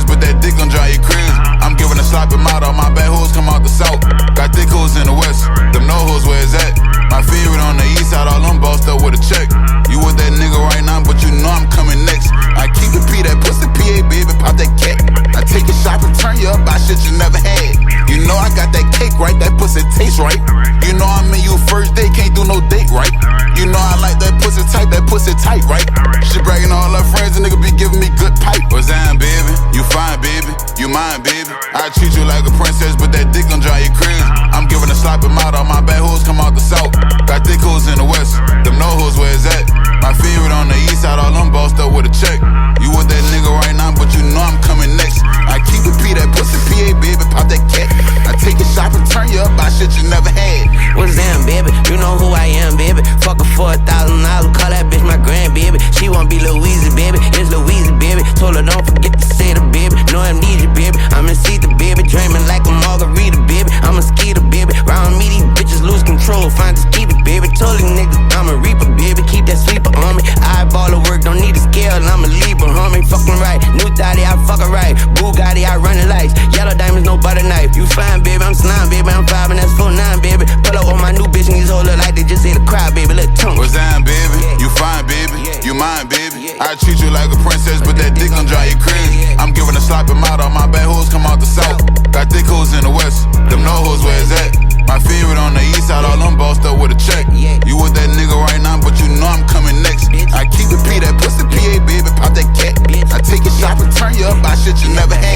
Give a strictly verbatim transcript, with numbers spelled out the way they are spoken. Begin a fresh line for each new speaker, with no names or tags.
princess, but that dick gon' drive you crazy. I'm giving a sloppy mouth, all my bad hoes come out the south. Got thick hoes in the west, them no hoes where it's at. My favorite on the east side, all them bossed up with a check. You with that nigga right now, but you know I'm coming next. I keep it P, that pussy P A, baby, pop that cat. I take a shot and turn you up by shit you never had. You know I got that cake right, that pussy taste right. You know I'm in you first day, can't do no date right. You know I like that pussy tight, that pussy tight, right? She bragging all her friends, and nigga be giving me good pipe. What's that, baby? You fine, baby. You mine, baby. I treat you like a princess, but that dick gon' drive you crazy. I'm giving a sloppy mouth, all my bad hoes come out the south. Got thick hoes in the west, them no hoes where it's at. My favorite on the east side, all them bossed up with a check. You with that nigga right now, but you know I'm coming next. I keep it P, that pussy P A, baby, pop that cat. I take a shot and turn you up by shit you never had.
What's that, baby? You know who I am, baby. Fuck her for a thousand dollars, call that bitch my grandbaby. She won't be Louise, baby, it's Louise, baby. Told her don't forget to say the baby. Know I'm need you, baby. I'm in see the baby, dreaming like a margarita, baby. I'm a skeeter, baby. Round me, these bitches lose control. Find the skeeter, baby. Told these niggas I'm a reaper, baby. Keep that sleeper on me. Eyeball of work, don't need a scale. I'm a Libra, homie. Fucking right. New Dottie, I fucking right. Bugatti, I run the lights. Yellow diamonds, no butter knife. You fine, baby. I'm slime, baby. I'm five and that's four nine, baby. Pull up on my new bitch and these hoes look like they just ate a cry, baby. Let tongue.
What's that, baby? You fine, baby. You mine, baby. I treat you like a princess, but that dick gon' drive you crazy. I'm giving a sloppy mouth, all my bad hoes come out the south. Got thick hoes in the west, them no hoes where it's at. My favorite on the east side, all them bossed up with a check. You with that nigga right now, but you know I'm coming next. I keep it P, that pussy P A, baby, pop that cat. I take a shot and turn you up by shit you never had.